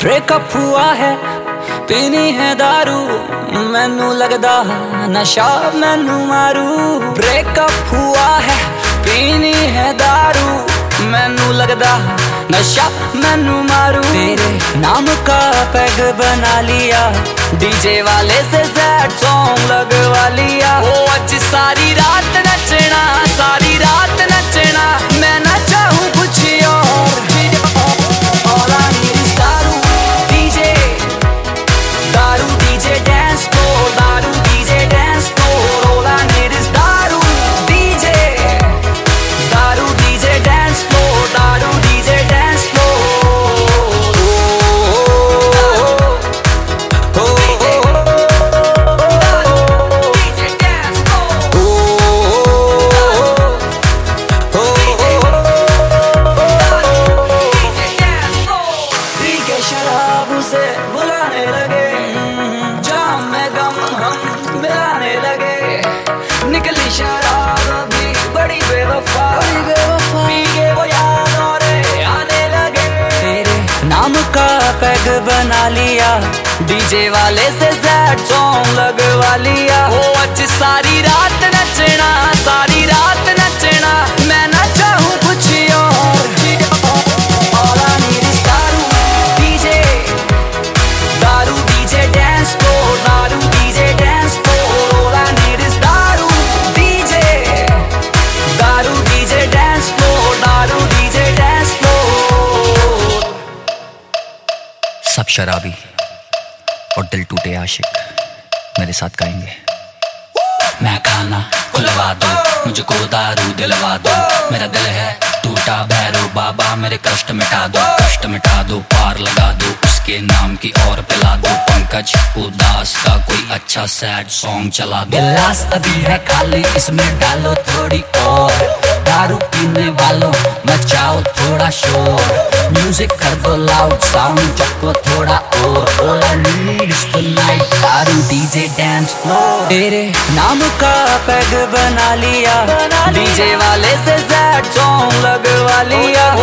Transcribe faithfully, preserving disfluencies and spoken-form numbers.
Breakup हुआ है, पीनी है दारू, मैनू लगदा नशा मैनू मारू। ब्रेकअप हुआ है, पीनी है दारू, मैनू लगदा नशा मैनू मारू। तेरे नाम का पैग बना लिया, डीजे वाले से सैड सॉन्ग लगवा लिया। ओ आज सारी रात नचना, सारी रात नचना, मैं ना चाहूं कुछ और। All I need is daru, DJ daru, DJ dance floor, daru DJ dance floor. All I need is daru, DJ daru, DJ dance floor, daru DJ dance floor. शराब से बुलाने लगे, जाम में गम हम मिलाने लगे। निकली शराब भी बड़ी बेवफा, पी के वो याद और आने लगे। तेरे नाम का पैग बना लिया, डीजे वाले से सैड सॉन्ग लगवा लिया। ओ आज सारी रात नचना, सारी रात नचना, मैं ना चाहूं कुछ और। All I need is daru, DJ daru, DJ dance floor, daru DJ dance floor. All I need is daru, DJ daru, DJ dance floor, daru DJ dance floor. सब शराबी और दिल टूटे आशिक मेरे साथ गाएंगे। मैं खाना खुलवा दो, मुझको दारू दिलवा दो। मेरा दिल है टूटा भैरो बाबा, मेरे कष्ट मिटा दो, कष्ट मिटा दो, पार लगा दो, उसके नाम की और पिला दो। पंकज उदास का कोई अच्छा सैड सॉन्ग चला दो। गिलास अभी है खाली, इसमें डालो थोड़ी और। दारू पीने वालों मचाओ थोड़ा शोर, म्यूजिक कर दो लाउड, साउंड चको थोड़ा और। All I need is tonight, daru DJ dance floor. तेरे नाम का पैग बना लिया, डीजे वाले से सैड सॉन्ग लगवा लिया।